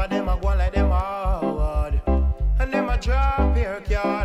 of them a go like them hard. And them a drop your car.